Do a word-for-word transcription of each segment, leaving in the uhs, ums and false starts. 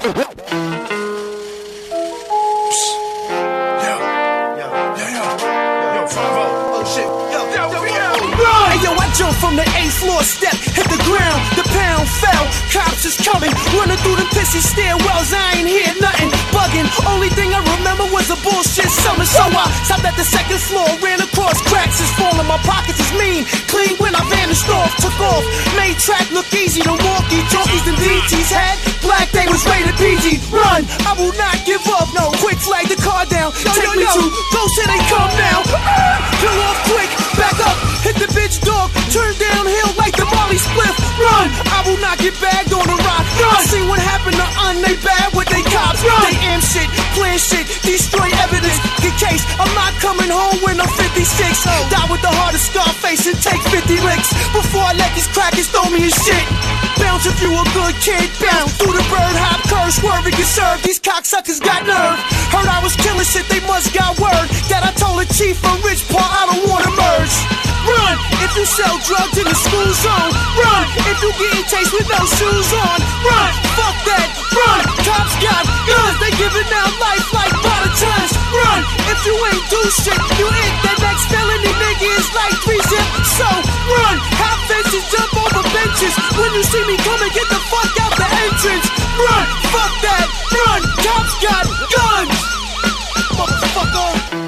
Jump from the eighth floor step, hit the ground, the pound fell. Cops is coming, running through them pissy stairwells. I ain't hear nothing, bugging. Only thing I remember was a bullshit summer. So I stopped at the second floor, ran across cracks, is falling. My pockets is mean, clean when I vanished off. Took off, made track look easy. The walkie-talkies and D Ts had black, they was rated P G. Run, I will not give up. No, quick flag the car down. Yo, Take yo, me yo. to go till they come now. Kill off quick, back up, hit the bitch dog. Turn downhill like the Molly spliff. Run! I will not get bagged on a rock. Run! I see what happened to Un, they bad with they cops. Run! They am shit, plan shit, destroy evidence. Get case, I'm not coming home when I'm fifty-six. Die with the heart of Scarface and take fifty licks before I let these crackers throw me his shit. Bounce if you a good kid, bounce through the bird hop curve, swerve and get served. These cocksuckers got nerve. Heard I was killing shit, they must got word that I told the chief from Rich Paul I don't wanna merge. Run! If you sell drugs in the school zone, run! If you getting chased with no shoes on, run! Fuck that, run! Cops got guns, they giving out life like by the tons. Run! If you ain't do shit, you hit that next felony nigga is like three zip. So run! Hop fences, jump over benches. When you see me coming, get the fuck out the entrance. Run! Fuck that, run! Cops got guns, motherfucker.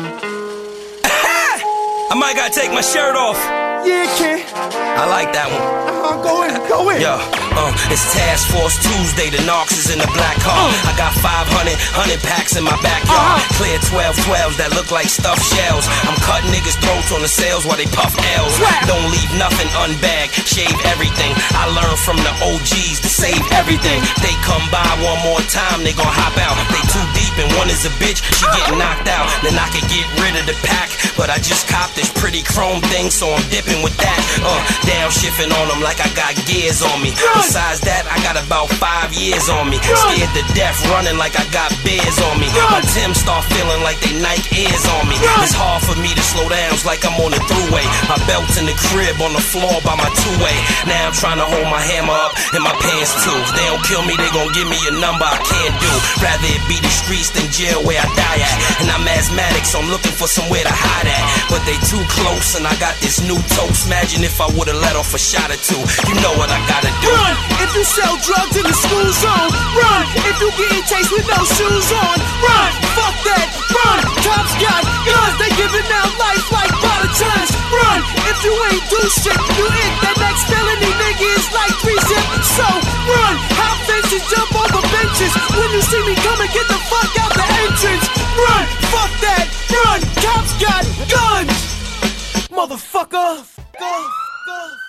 I might gotta take my shirt off. Yeah, kid. I like that one. Uh-huh, go in, go in. Yo, uh, it's Task Force Tuesday, the Narcs is in the black car. Uh. I got five hundred, one hundred packs in my backyard. Uh-huh. Clear twelve twelves that look like stuffed shells. I'm cutting niggas' throats on the sales while they puff L's. Wow. Don't leave nothing unbagged, shave everything. I learned from the O Gs to save everything. They come by one more time, they gon' hop out. They too deep and one is a bitch, she getting knocked out. Then I can get rid of the pack, but I just copped this pretty chrome thing, so I'm dipping with that. Uh, downshifting on them like I got gears on me. Besides that, I got about five years on me. Scared to death, running like I got bears on me. My Timbs start feeling like they Nike ears on me. It's hard for me to slow down, it's like I'm on the thruway. My belt's in the crib on the floor by my two-way. Now I'm trying to hold my hammer up in my pants too. If they don't kill me, they gon' give me a number I can't do. Rather it be the streets than jail where I die at. And I'm asthmatic, so I'm looking for somewhere to hide at. But they too close and I got this new toast. Imagine if I would've let off a shot or two. You know what I gotta do. Run! If you sell drugs in the school zone, run! If you getting chased with no shoes on, run! Fuck that, run! Cops got guns, they giving out life like by the tons. Run! If you ain't do shit, you hit that next felony nigga is like three zip. So run! Hop fences, jump over benches. When you see me coming, get the fuck out the entrance. Run! Fuck that, run! Cops got guns, motherfucker. Go, go.